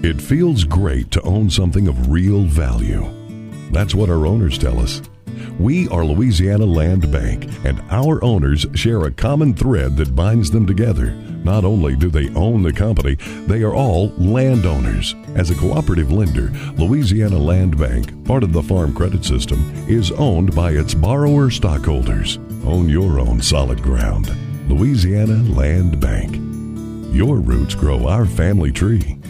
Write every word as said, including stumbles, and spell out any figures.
It feels great to own something of real value. That's what our owners tell us. We are Louisiana Land Bank, and our owners share a common thread that binds them together. Not only do they own the company, they are all landowners. As a cooperative lender, Louisiana Land Bank, part of the Farm Credit System, is owned by its borrower stockholders. Own your own solid ground. Louisiana Land Bank. Your roots grow our family tree.